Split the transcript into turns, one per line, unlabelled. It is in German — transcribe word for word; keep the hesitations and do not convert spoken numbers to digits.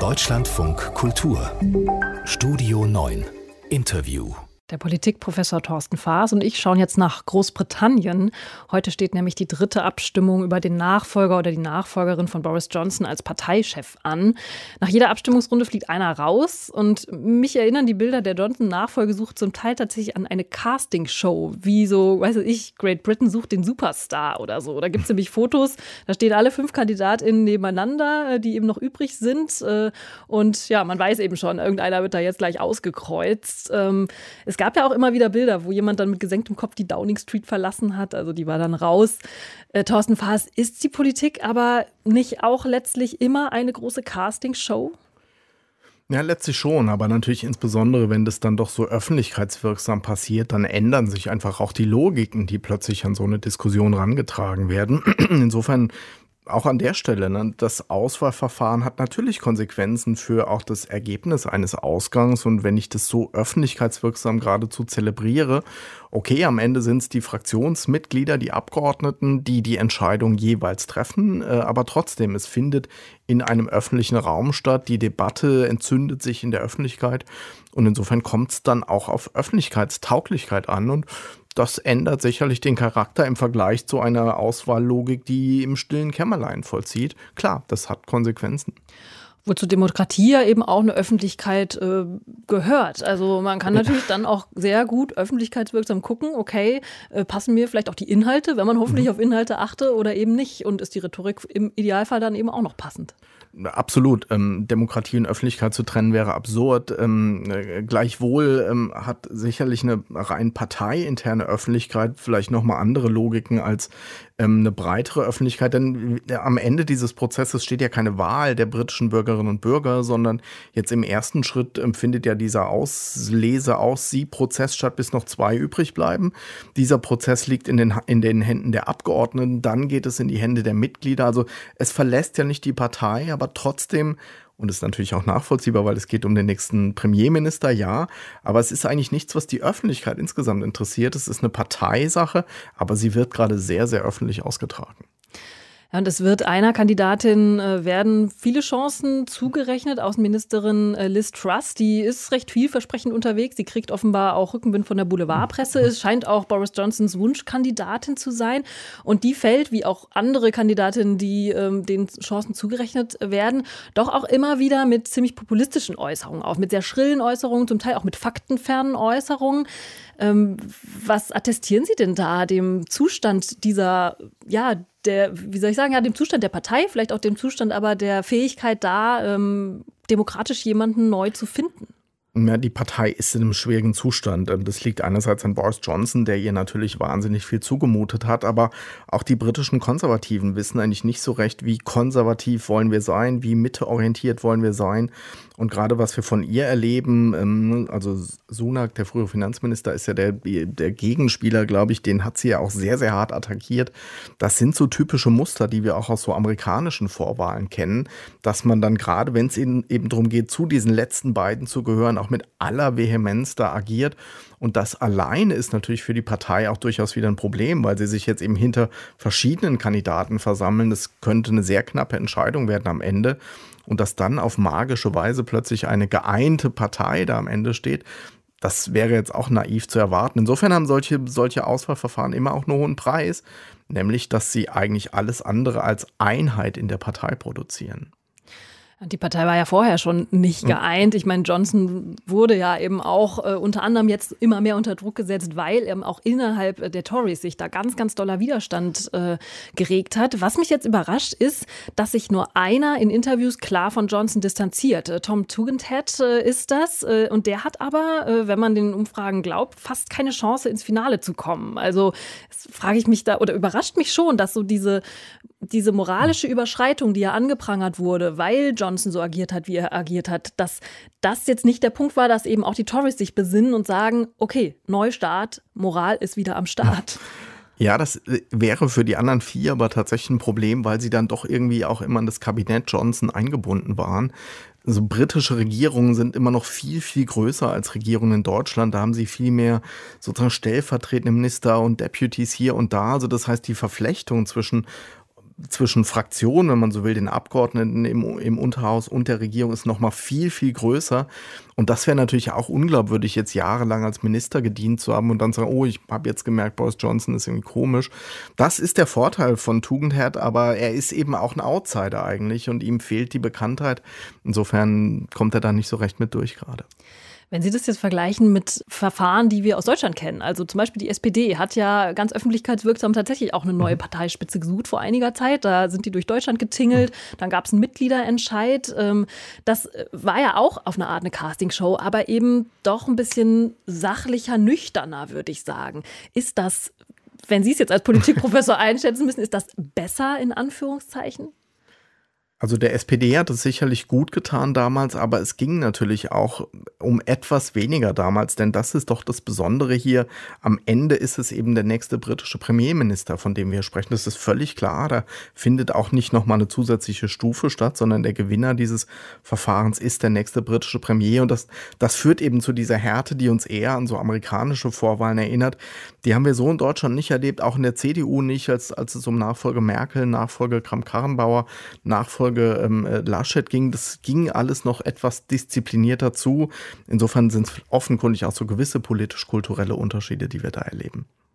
Deutschlandfunk Kultur Studio neun Interview.
Der Politikprofessor Thorsten Faas und ich schauen jetzt nach Großbritannien. Heute steht nämlich die dritte Abstimmung über den Nachfolger oder die Nachfolgerin von Boris Johnson als Parteichef an. Nach jeder Abstimmungsrunde fliegt einer raus und mich erinnern die Bilder der Johnson-Nachfolge sucht zum Teil tatsächlich an eine Castingshow, wie so, weiß ich, Great Britain sucht den Superstar oder so. Da gibt es nämlich Fotos, da stehen alle fünf KandidatInnen nebeneinander, die eben noch übrig sind und ja, man weiß eben schon, irgendeiner wird da jetzt gleich ausgekreuzt. Es Es gab ja auch immer wieder Bilder, wo jemand dann mit gesenktem Kopf die Downing Street verlassen hat. Also die war dann raus. Äh, Thorsten Faas, ist die Politik aber nicht auch letztlich immer eine große Castingshow?
Ja, letztlich schon, aber natürlich insbesondere, wenn das dann doch so öffentlichkeitswirksam passiert, dann ändern sich einfach auch die Logiken, die plötzlich an so eine Diskussion rangetragen werden. Insofern auch an der Stelle, ne, das Auswahlverfahren hat natürlich Konsequenzen für auch das Ergebnis eines Ausgangs. Und wenn ich das so öffentlichkeitswirksam geradezu zelebriere, okay, am Ende sind es die Fraktionsmitglieder, die Abgeordneten, die die Entscheidung jeweils treffen. Äh, aber trotzdem, es findet in einem öffentlichen Raum statt. Die Debatte entzündet sich in der Öffentlichkeit. Und insofern kommt es dann auch auf Öffentlichkeitstauglichkeit an. Und das ändert sicherlich den Charakter im Vergleich zu einer Auswahllogik, die im stillen Kämmerlein vollzieht. Klar, das hat Konsequenzen.
Wozu Demokratie ja eben auch eine Öffentlichkeit äh, gehört. Also man kann natürlich dann auch sehr gut öffentlichkeitswirksam gucken, okay, äh, passen mir vielleicht auch die Inhalte, wenn man hoffentlich mhm. auf Inhalte achte oder eben nicht. Und ist die Rhetorik im Idealfall dann eben auch noch passend?
Absolut. Ähm, Demokratie und Öffentlichkeit zu trennen wäre absurd. Ähm, äh, gleichwohl ähm, hat sicherlich eine rein parteiinterne Öffentlichkeit vielleicht nochmal andere Logiken als ähm, eine breitere Öffentlichkeit. Denn äh, am Ende dieses Prozesses steht ja keine Wahl der britischen Bürgerinnen und Bürger, sondern jetzt im ersten Schritt ähm, findet ja dieser Auslese-Aussieh-Prozess statt, bis noch zwei übrig bleiben. Dieser Prozess liegt in den, in den Händen der Abgeordneten, dann geht es in die Hände der Mitglieder. Also es verlässt ja nicht die Partei, aber trotzdem, und das ist natürlich auch nachvollziehbar, weil es geht um den nächsten Premierminister, ja, aber es ist eigentlich nichts, was die Öffentlichkeit insgesamt interessiert. Es ist eine Parteisache, aber sie wird gerade sehr, sehr öffentlich ausgetragen.
Ja, und es wird einer Kandidatin äh, werden viele Chancen zugerechnet. Außenministerin äh, Liz Truss, die ist recht vielversprechend unterwegs. Sie kriegt offenbar auch Rückenwind von der Boulevardpresse. Es scheint auch Boris Johnsons Wunschkandidatin zu sein. Und die fällt, wie auch andere Kandidatinnen, die ähm, den Chancen zugerechnet werden, doch auch immer wieder mit ziemlich populistischen Äußerungen auf. Mit sehr schrillen Äußerungen, zum Teil auch mit faktenfernen Äußerungen. Ähm, was attestieren Sie denn da dem Zustand dieser, ja, der, wie soll ich sagen, ja, dem Zustand der Partei, vielleicht auch dem Zustand aber der Fähigkeit da, ähm, demokratisch jemanden neu zu finden?
Ja, die Partei ist in einem schwierigen Zustand. Das liegt einerseits an Boris Johnson, der ihr natürlich wahnsinnig viel zugemutet hat, aber auch die britischen Konservativen wissen eigentlich nicht so recht, wie konservativ wollen wir sein, wie mitteorientiert wollen wir sein. Und gerade was wir von ihr erleben, also Sunak, der frühere Finanzminister, ist ja der, der Gegenspieler, glaube ich, den hat sie ja auch sehr, sehr hart attackiert. Das sind so typische Muster, die wir auch aus so amerikanischen Vorwahlen kennen, dass man dann gerade, wenn es eben, eben darum geht, zu diesen letzten beiden zu gehören, auch mit aller Vehemenz da agiert. Und das alleine ist natürlich für die Partei auch durchaus wieder ein Problem, weil sie sich jetzt eben hinter verschiedenen Kandidaten versammeln. Das könnte eine sehr knappe Entscheidung werden am Ende. Und dass dann auf magische Weise plötzlich eine geeinte Partei da am Ende steht, das wäre jetzt auch naiv zu erwarten. Insofern haben solche, solche Auswahlverfahren immer auch einen hohen Preis, nämlich dass sie eigentlich alles andere als Einheit in der Partei produzieren.
Die Partei war ja vorher schon nicht geeint. Ich meine, Johnson wurde ja eben auch äh, unter anderem jetzt immer mehr unter Druck gesetzt, weil eben auch innerhalb der Tories sich da ganz, ganz doller Widerstand äh, geregt hat. Was mich jetzt überrascht ist, dass sich nur einer in Interviews klar von Johnson distanziert. Äh, Tom Tugendhat äh, ist das. Äh, und der hat aber, äh, wenn man den Umfragen glaubt, fast keine Chance ins Finale zu kommen. Also frage ich mich da, oder überrascht mich schon, dass so diese diese moralische Überschreitung, die ja angeprangert wurde, weil Johnson so agiert hat, wie er agiert hat, dass das jetzt nicht der Punkt war, dass eben auch die Tories sich besinnen und sagen, okay, Neustart, Moral ist wieder am Start.
Ja, das wäre für die anderen vier aber tatsächlich ein Problem, weil sie dann doch irgendwie auch immer in das Kabinett Johnson eingebunden waren. Also britische Regierungen sind immer noch viel, viel größer als Regierungen in Deutschland. Da haben sie viel mehr sozusagen stellvertretende Minister und Deputies hier und da. Also das heißt, die Verflechtung zwischen zwischen Fraktionen, wenn man so will, den Abgeordneten im, im Unterhaus und der Regierung ist noch mal viel, viel größer. Und das wäre natürlich auch unglaubwürdig, jetzt jahrelang als Minister gedient zu haben und dann sagen, oh, ich habe jetzt gemerkt, Boris Johnson ist irgendwie komisch. Das ist der Vorteil von Tugendhat, aber er ist eben auch ein Outsider eigentlich und ihm fehlt die Bekanntheit. Insofern kommt er da nicht so recht mit durch gerade.
Wenn Sie das jetzt vergleichen mit Verfahren, die wir aus Deutschland kennen, also zum Beispiel die S P D hat ja ganz öffentlichkeitswirksam tatsächlich auch eine neue Parteispitze gesucht vor einiger Zeit. Da sind die durch Deutschland getingelt, dann gab es einen Mitgliederentscheid. Das war ja auch auf eine Art eine Castingshow, aber eben doch ein bisschen sachlicher, nüchterner, würde ich sagen. Ist das, wenn Sie es jetzt als Politikprofessor einschätzen müssen, ist das besser in Anführungszeichen?
Also der S P D hat es sicherlich gut getan damals, aber es ging natürlich auch um etwas weniger damals, denn das ist doch das Besondere hier. Am Ende ist es eben der nächste britische Premierminister, von dem wir sprechen. Das ist völlig klar. Da findet auch nicht nochmal eine zusätzliche Stufe statt, sondern der Gewinner dieses Verfahrens ist der nächste britische Premier. Und das, das führt eben zu dieser Härte, die uns eher an so amerikanische Vorwahlen erinnert. Die haben wir so in Deutschland nicht erlebt, auch in der C D U nicht, als, als es um Nachfolge Merkel, Nachfolge Kramp-Karrenbauer, Nachfolge Ähm, Laschet ging, das ging alles noch etwas disziplinierter zu. Insofern sind es offenkundig auch so gewisse politisch-kulturelle Unterschiede, die wir da erleben.